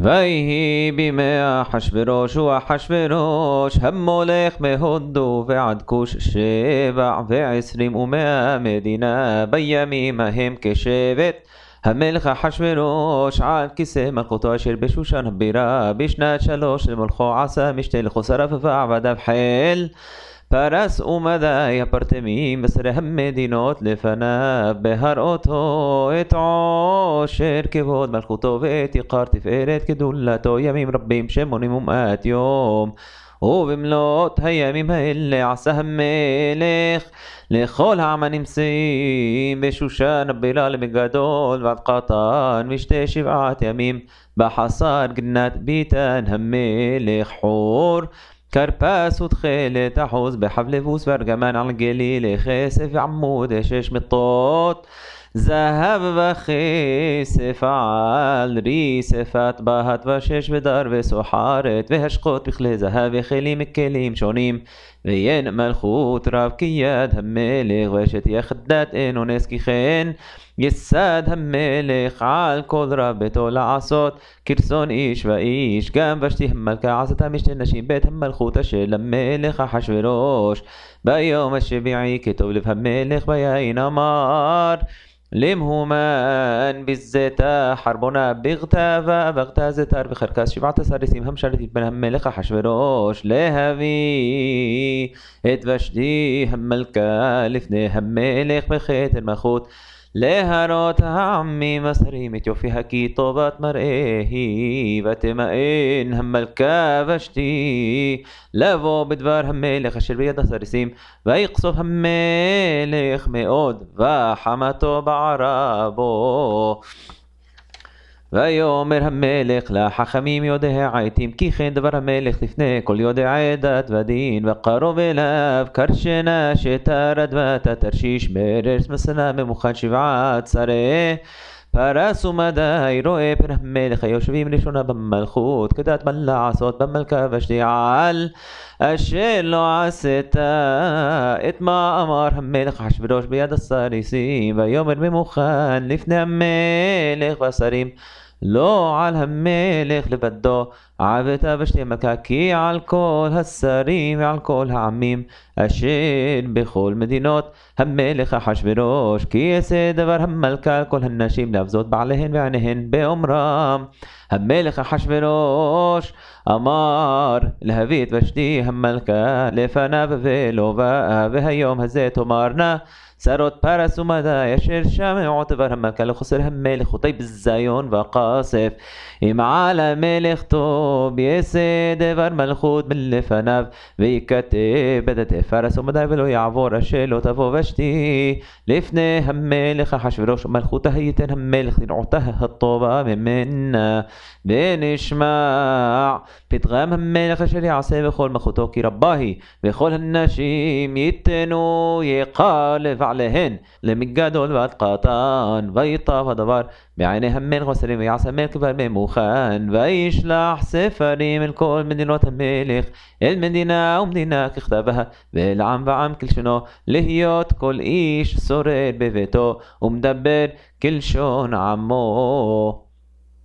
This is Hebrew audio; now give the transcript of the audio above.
ויהי בימי אחשוורוש ואחשוורוש המולך מהודו ועד כוש 27 ומאה מדינה בימים ההם כשבט המלך אחשוורוש על כיסא מלכותו אשר בשושן הבירה בשנת 3 למלכו עשה משתה לחוסריו ועבדיו חיל פרס ומדי הפרטמים בשרי המדינות לפניו בהראותו את עושר כבוד מלכותו ואת יקר תפארת גדולתו ימים רבים שמונים ומאת יום ובמלאת הימים האלה עשה המלך לכל העם הנמצאים בשושן הבירה למגדול ועד קטן משתה 7 ימים בחסר גנת ביתן המלך חור כרפס ותכלת אחוז בחבלבוס וארגמן על גליל כסף ועמוד 6 מיטות זהב וכסף על ריספת בהת ושש ודר וסוחרת והשקות בכלי זהב וכלים מכלים שונים ויין מלכות רב כיד המלך ושתהיה חדת אנונס ככן יסד המלך על כל רב ביתו לעשות כרסון איש ואיש גם ושתי המלכה עשתה משתי נשים בית המלכות של המלך אחשוורוש ביום השביעי כתוב לב המלך ביין אמר למהומן בזתה חרבונה בגתה ובגתה זתר וחרקס 17 המשרתית בין המלך אחשוורוש להביא את ושתי המלכה לפני המלך בכתר מלכות להראות העמים השרים את יופיה כי טובת מראה היא ותמאן המלכה ושתי לבוא בדבר המלך אשר ביד הסריסים ויקסוף המלך מאוד וחמתו בערבו ויאמר המלך לחכמים יודעי העתים כי כן דבר המלך לפני כל יודעי דת ודין וקרוב אליו קרשנה שתרד ותתרשיש בארץ מסנה ממוכן 17 פרס ומדי רואה פן המלך היושבים ראשונה במלכות כדת מה לעשות במלכה ושתי על אשר לא עשתה את מה אמר המלך אחשוורוש ביד הסריסים ויאמר ממוכן לפני המלך והשרים לא על המלך לבדו עבדה ושתי המלכה כי על כל השרים ועל כל העמים אשר בכל מדינות המלך אחשוורוש כי יעשה דבר המלכה על כל הנשים להבזות בעליהן ועיניהן באומרם המלך אחשוורוש אמר להביא את ושתי המלכה לפניו ולא באה והיום הזה תאמרנה שרות פרס ומדי אשר שמעו דבר המלכה לחוסר המלך אותי בזיון וכסף אם על המלך טוב יעשה דבר מלכות מלפניו ויקטב בדתי פרס ומדי ולא יעבור אשר לא תבוא ושתי לפני המלך אחשוורוש ומלכותה ייתן המלך לרעותה הטובה ממנה ונשמע פתגם המלך אשר יעשה בכל מלכותו כי רבה היא וכל הנשים ייתנו יקר לבעליהן למגדול ועד קטן ויטב הדבר בעיני המלך והשרים ויעשה המלך כבר ממוכן וישלח ספרים אל כל מדינות המלך אל מדינה ומדינה ככתבها ואל עם ועם כלשונו להיות כל איש שורד בביתו ומדבר כלשון עמו